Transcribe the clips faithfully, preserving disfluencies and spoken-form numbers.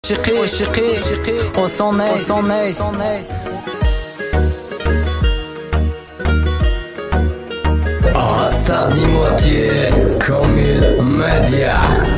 عاشقی عاشقی حسن حسن Остатни моти Комил медиа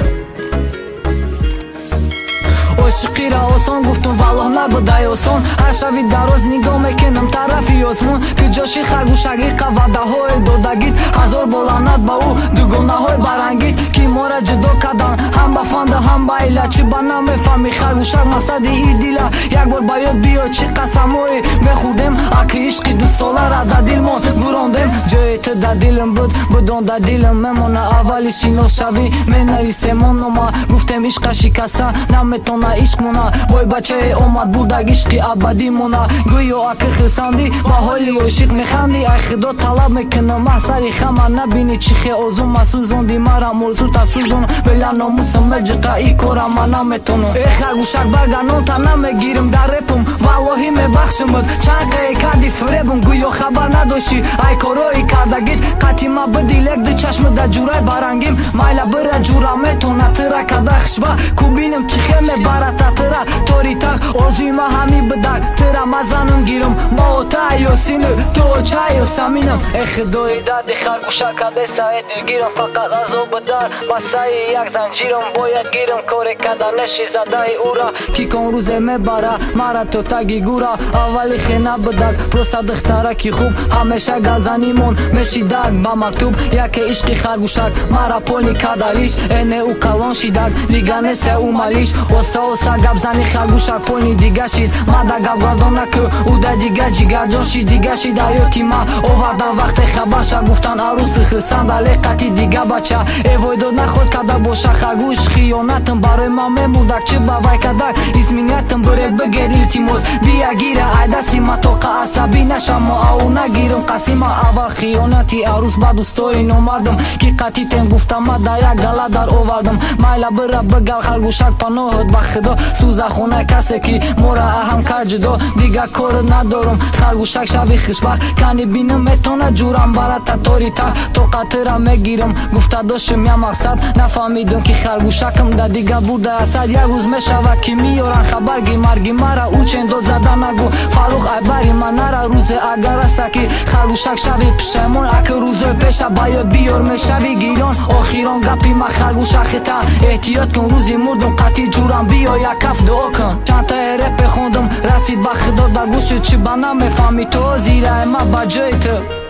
عاشقی را آسان گفتم والله نبوده آسان هر شبی دراز نگاه میکنم طرفی آسمون که جاشی خرگوشگی قواده های دادگید هزار بلند با او دوگانه های برنگید که ما را جدا کردن هم با فنده هم با ایله چی با نمیفهمی خرگوشگ مصدی ای دیله یک بار باید بیا چی قسمایی بخودم اکی عشقی دو ساله را در دل من گراندم جای تو در دلم بود بدان در دلم میمونه اولی شیناس شوی می نویسم من نما گفتم عشق شکسته نمیتونه عشق مونا وای بچه اومد بودگ عشقی ابدی مونا گویا اکی خسندی با حالی عاشق میخندی ای خدا طلب میکنم محصری خما نبینی چی خی آزون مسوزوندی مرا موضوع تسوزون بلا ناموسم مجقه ای کارم من نمیتونم ای خرگوشک برگنون تا نمیگیرم در رپم والله میبخشم بود چند قیه کردی فریبم گویا خبر نداشتی ای کارایی کردگید قطی ما بدی لک دو چشم در جورای برنگیم مایلا بره جورا میتونه تره کده خشبه کو بینم چی خی میبره تتره توری تق آزوی ما همی بدک تره مزنم گیرم ما تا یا سینو تو چای یا سمینم ای خدای دادی خرگوشک کده سای دلگیرم فقط از او بدار مسایی یک زنجیرم باید گیرم کاری کده نشی زده او را کی کن روزه میبره مرا تو تگی گورا اولی خینه بدک پروسا دختره کی خوب همیشه گزنیمون میشیدک با مکتوب یکی عشقی خرگوشک مرا پولی کدلیش اینه او کلان شیدک دیگه نسه او مالیش واسه واسه گب زنی خرگوشک پولی دیگه شید ما دا گب گردان نکو او دا دیگه جیگر جان شید دیگه شید ایوتی ما اووردن وقت خبرشا گفتن عروس خرسند علی قطی دیگه بچه ایوی دو نخود کده باشه خرگوش خیانتم برای ما میمودک چه باوی کدک اسمینیتم برید بگیر التیموس بیا گیره ایدسی ما توقع عصبی نشم و او نگیرم قسیما اول خیانتی عروس با دوستای نومردم کی قطی تن گفتم ما دا یک گله در اووردم مایلا بره بگر خرگوشک پناهد بخدا سوزه خونه کسی که مورا اهم کرد جدا دیگه کار ندارم خرگوشک شوی خشبخ کنی بینم میتونه جورم برا تطوری تا تو قطره میگیرم گفته داشتم یا مقصد نفهمیدم که خرگوشکم در دیگه بوده اصد یک روز میشوه که میارن خبرگی مرگی مرا او چند دو زده نگو فروخ ای بری من نرا روزه اگر است که خرگوشک شوی پشمون اکه روزه پیشه باید بیار میشوی گیران آخیران گپی ما خرگوشک خطا احتیاط کن روزی مردم قطی جورم بیا یک کف دعا کن چند تا رپ خوندم رسید با خدا در گوش چی با نمیفهمی تو زیره ما با جای تو